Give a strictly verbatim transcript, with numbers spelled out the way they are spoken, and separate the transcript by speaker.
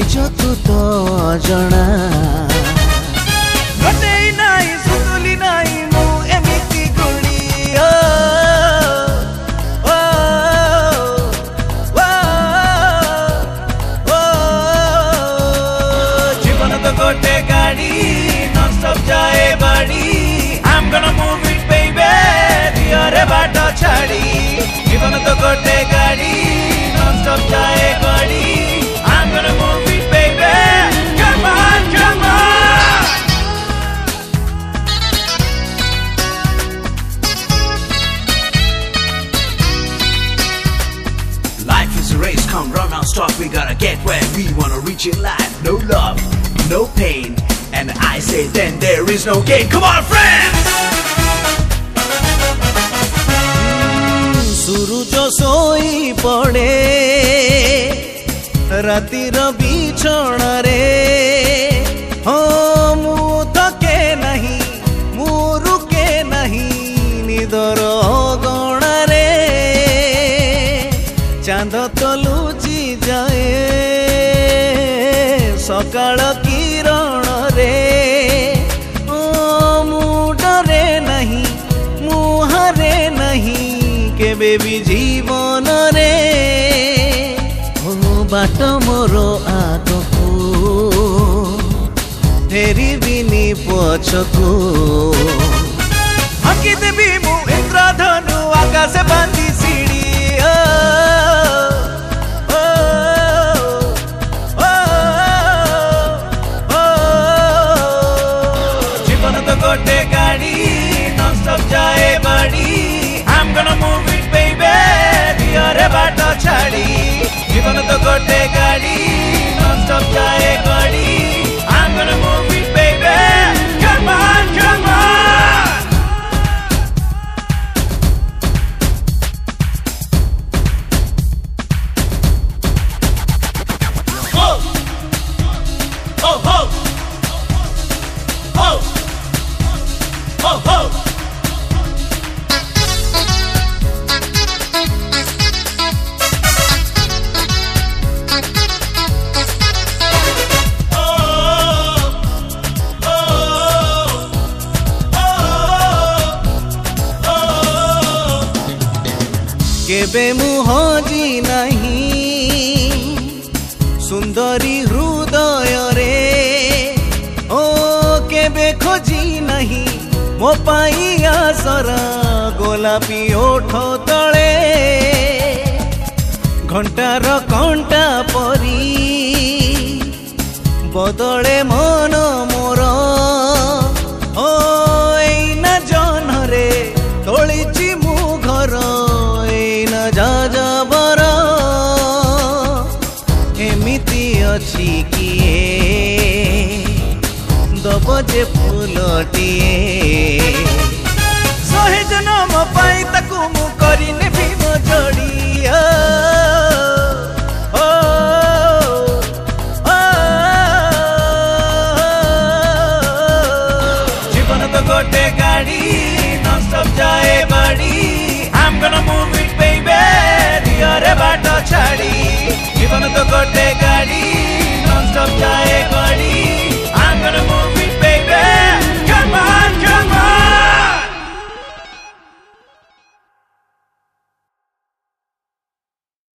Speaker 1: निजकु तो जना घटेई नाई सुतुली नाई मु एमिति गुणी ओ ओ ओ ओ जीवन तो गोटे गाड़ी नॉन स्टॉप जाए बाड़ी I'm gonna move it baby दियारे बाटा छाड़ी जीवन तो गोटे गाड़ी नॉन स्टॉप जाए बाड़ी I'm gonna move it baby come on come on life is a race come run non-stop we gotta get where we wanna reach in life no love no pain and I say then there is no gain come on friends सूरज सोई पड़े रातिर बिछण रे हो मु थके नहीं मु रुके नहीं निदर गण रे चांद तो लुचि जाए सकाळ किरण रे ओ मु डरे नहीं मु हारे नहीं केबे भी जीवन रे ओ बाट मोर आगको फेरी बिनी पछको आंकी देवी मु इंद्रधनु आकाश बांधी सीढ़ी ओ ओ ओ जीवन तो गोटे गाड़ी नॉन स्टॉप जाए बाड़ी I'm gonna move it baby दियारे बाटा छाड़ी जीवन तो गोटे गाड़ी नॉन स्टॉप जाए गाड़ी I'm gonna move it baby come on come on oh oh oh oh oh oh केबे मुहजी नहीं सुंदरी हृदय रे ओ केबे खोजी नहीं मो पाई आसर गोलापी ओठ तले घंटार कंटा परी बदले मन मोर ओ एना जनरे तोलिची मु घर जाजबर एमिति अछि किए दब जे फूलटिए सहे जन्म पाई ताकू मु करिने भीम जोड़ी ओ ओ जीवन तो गोटे गाड़ी नॉन स्टॉप जाए बाड़ी I'm gonna move it baby दियारे बाटा छाड़ी जीवन तो गोटे गाड़ी नॉन स्टॉप